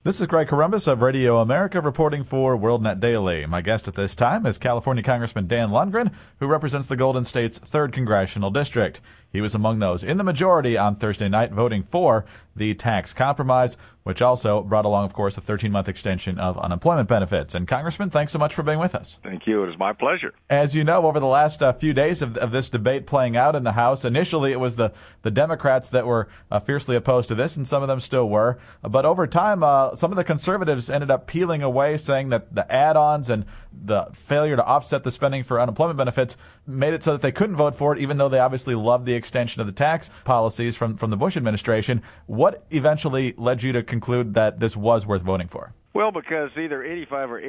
This is Greg Corombos of Radio America reporting for WorldNet Daily. My guest at this time is California Congressman Dan Lundgren, who represents the Golden State's 3rd Congressional District. He was among those in the majority on Thursday night voting for the tax compromise, which also brought along, of course, a 13-month extension of unemployment benefits. And Congressman, thanks so much for being with us. Thank you. It is my pleasure. As you know, over the last few days of this debate playing out in the House, initially it was the Democrats that were fiercely opposed to this, and some of them still were. But over time, some of the conservatives ended up peeling away, saying that the add-ons and the failure to offset the spending for unemployment benefits made it so that they couldn't vote for it, even though they obviously loved the extension of the tax policies from the Bush administration. What eventually led you to conclude that this was worth voting for? Well, because either 85 or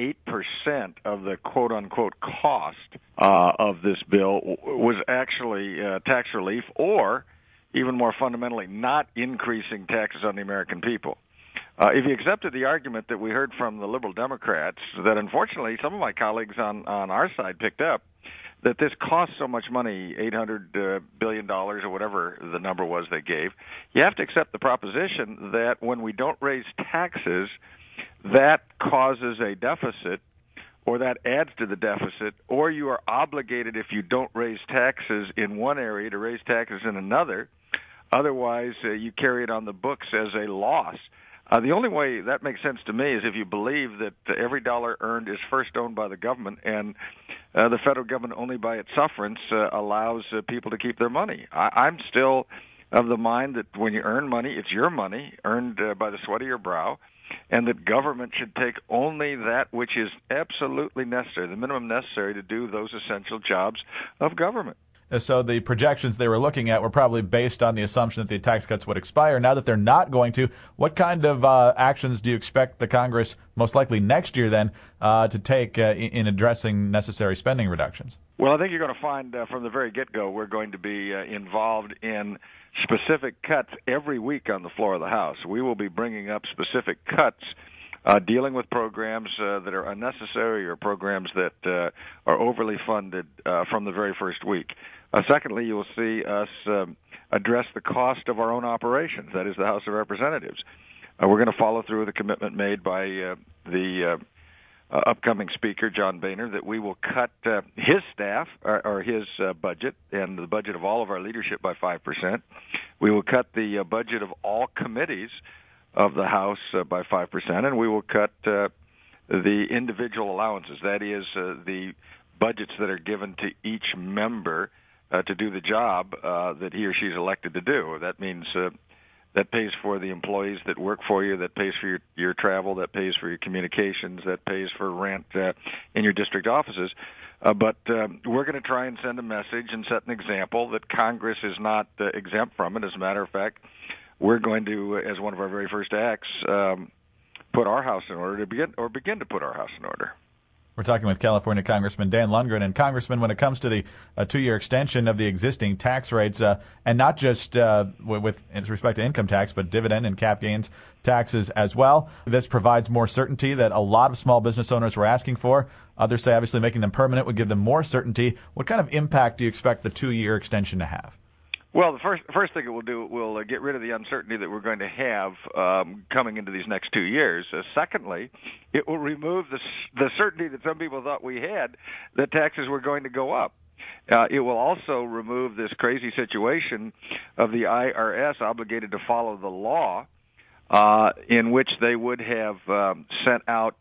88% of the quote-unquote cost of this bill was actually tax relief, or even more fundamentally, not increasing taxes on the American people. If you accepted the argument that we heard from the liberal Democrats, that unfortunately some of my colleagues on our side picked up, that this costs so much money, $800 billion or whatever the number was they gave, you have to accept the proposition that when we don't raise taxes, that causes a deficit, or that adds to the deficit, or you are obligated, if you don't raise taxes in one area, to raise taxes in another. Otherwise, you carry it on the books as a loss. The only way that makes sense to me is if you believe that every dollar earned is first owned by the government, and the federal government only by its sufferance allows people to keep their money. I'm still of the mind that when you earn money, it's your money, earned by the sweat of your brow, and that government should take only that which is absolutely necessary, the minimum necessary to do those essential jobs of government. So the projections they were looking at were probably based on the assumption that the tax cuts would expire. Now that they're not going to, what kind of actions do you expect the Congress, most likely next year then, to take in addressing necessary spending reductions? Well, I think you're going to find from the very get-go we're going to be involved in specific cuts every week on the floor of the House. We will be bringing up specific cuts dealing with programs that are unnecessary or programs that are overly funded from the very first week. Secondly, you will see us address the cost of our own operations, that is the House of Representatives. We're going to follow through with the commitment made by the upcoming Speaker, John Boehner, that we will cut his staff or his budget and the budget of all of our leadership by 5%. We will cut the budget of all committees of the House by 5%, and we will cut the individual allowances, that is, the budgets that are given to each member to do the job that he or she is elected to do. That means that pays for the employees that work for you, that pays for your travel, that pays for your communications, that pays for rent in your district offices. But we're going to try and send a message and set an example that Congress is not exempt from it. As a matter of fact, we're going to, as one of our very first acts, put our house in order to begin to put our house in order. We're talking with California Congressman Dan Lundgren. And Congressman, when it comes to the 2-year extension of the existing tax rates, and not just with respect to income tax, but dividend and cap gains taxes as well, this provides more certainty that a lot of small business owners were asking for. Others say obviously making them permanent would give them more certainty. What kind of impact do you expect the 2-year extension to have? Well, the first thing it will do will get rid of the uncertainty that we're going to have coming into these next 2 years. Secondly, it will remove the certainty that some people thought we had that taxes were going to go up. It will also remove this crazy situation of the IRS obligated to follow the law, in which they would have sent out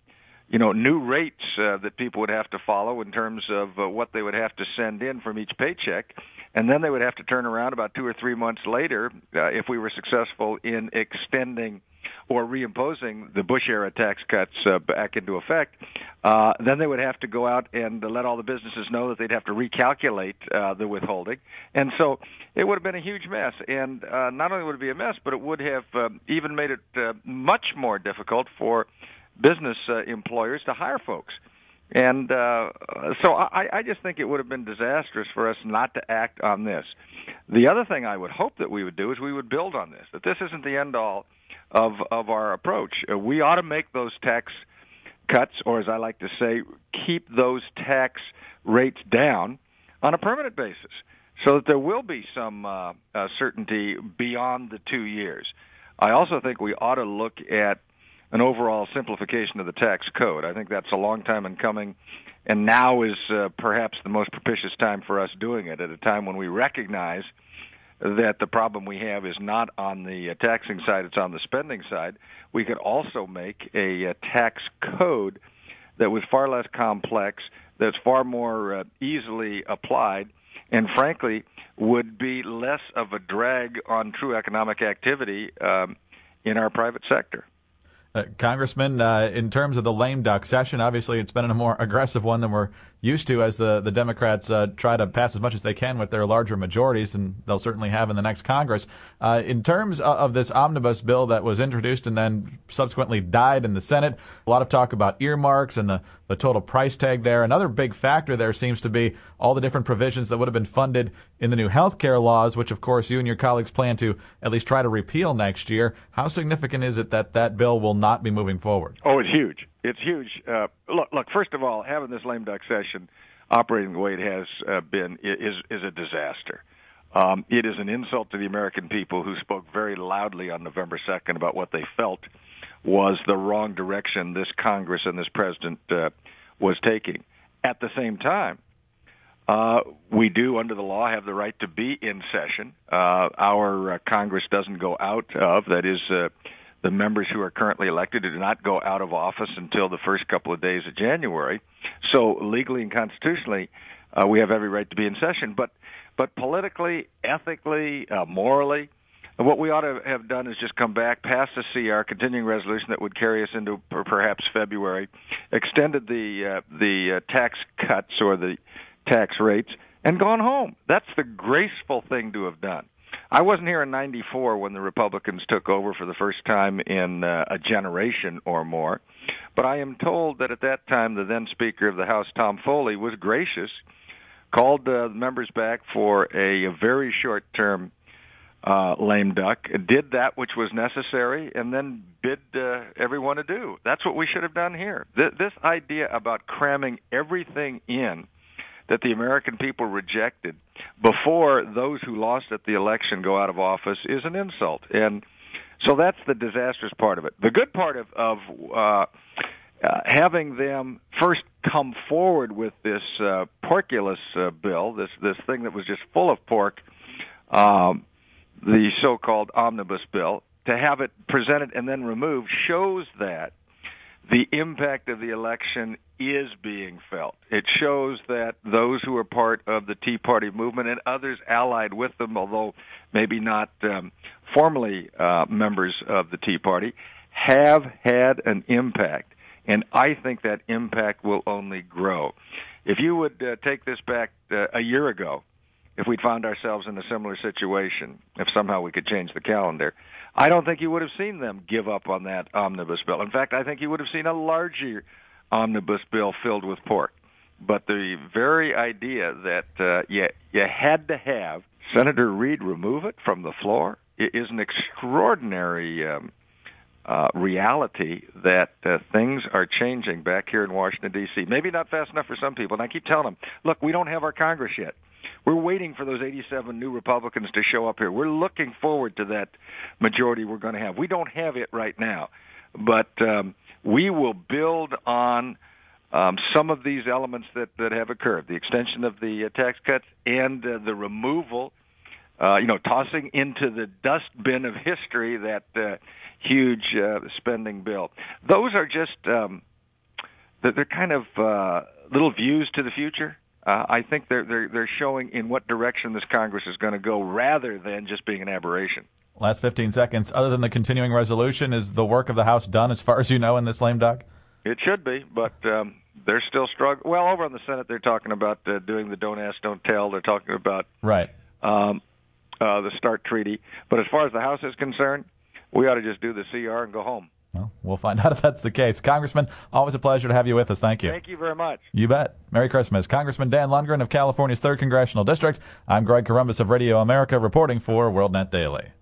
new rates that people would have to follow in terms of what they would have to send in from each paycheck. And then they would have to turn around about 2 or 3 months later, if we were successful in extending or reimposing the Bush-era tax cuts back into effect, then they would have to go out and let all the businesses know that they'd have to recalculate the withholding. And so it would have been a huge mess. And not only would it be a mess, but it would have even made it much more difficult for business employers to hire folks. And so I just think it would have been disastrous for us not to act on this. The other thing I would hope that we would do is we would build on this, that this isn't the end-all of our approach. We ought to make those tax cuts, or as I like to say, keep those tax rates down on a permanent basis so that there will be some certainty beyond the 2 years. I also think we ought to look at an overall simplification of the tax code. I think that's a long time in coming, and now is perhaps the most propitious time for us doing it, at a time when we recognize that the problem we have is not on the taxing side, it's on the spending side. We could also make a tax code that was far less complex, that's far more easily applied, and frankly would be less of a drag on true economic activity in our private sector. Congressman, in terms of the lame duck session, obviously it's been a more aggressive one than we're used to as the Democrats try to pass as much as they can with their larger majorities, and they'll certainly have in the next Congress. In terms of this omnibus bill that was introduced and then subsequently died in the Senate, a lot of talk about earmarks and the total price tag there. Another big factor there seems to be all the different provisions that would have been funded in the new health care laws, which, of course, you and your colleagues plan to at least try to repeal next year. How significant is it that that bill will not be moving forward? Oh, it's huge. It's huge. Look, first of all, having this lame duck session operating the way it has been is a disaster. It is an insult to the American people, who spoke very loudly on November 2nd about what they felt was the wrong direction this Congress and this president was taking. At the same time, we do, under the law, have the right to be in session. Our Congress doesn't go out of, that is, the members who are currently elected do not go out of office until the first couple of days of January. So legally and constitutionally, we have every right to be in session. But politically, ethically, morally, what we ought to have done is just come back, pass the CR, continuing resolution that would carry us into perhaps February, extended the tax cuts or the tax rates, and gone home. That's the graceful thing to have done. I wasn't here in '94 when the Republicans took over for the first time in a generation or more, but I am told that at that time the then Speaker of the House, Tom Foley, was gracious, called the members back for a very short-term lame duck, did that which was necessary, and then bid everyone adieu. That's what we should have done here. This idea about cramming everything in that the American people rejected before those who lost at the election go out of office is an insult. And so that's the disastrous part of it. The good part of having them first come forward with this porkulus bill, this thing that was just full of pork, the so-called omnibus bill, to have it presented and then removed shows that the impact of the election is being felt. It shows that those who are part of the Tea Party movement and others allied with them, although maybe not formally members of the Tea Party, have had an impact. And I think that impact will only grow. If you would take this back a year ago, if we'd found ourselves in a similar situation, if somehow we could change the calendar, I don't think you would have seen them give up on that omnibus bill. In fact, I think you would have seen a larger omnibus bill filled with pork. But the very idea that you had to have Senator Reid remove it from the floor is an extraordinary reality that things are changing back here in Washington, D.C. Maybe not fast enough for some people. And I keep telling them, look, we don't have our Congress yet. We're waiting for those 87 new Republicans to show up here. We're looking forward to that majority we're going to have. We don't have it right now, but we will build on some of these elements that have occurred, the extension of the tax cuts and the removal, tossing into the dustbin of history that huge spending bill. Those are just they're kind of little views to the future. I think they're showing in what direction this Congress is going to go rather than just being an aberration. Last 15 seconds. Other than the continuing resolution, is the work of the House done as far as you know in this lame duck? It should be, but they're still struggling. Well, over on the Senate, they're talking about doing the don't ask, don't tell. They're talking about right the START treaty. But as far as the House is concerned, we ought to just do the CR and go home. Well, we'll find out if that's the case. Congressman, always a pleasure to have you with us. Thank you. Thank you very much. You bet. Merry Christmas. Congressman Dan Lundgren of California's 3rd Congressional District. I'm Greg Corombos of Radio America reporting for WorldNet Daily.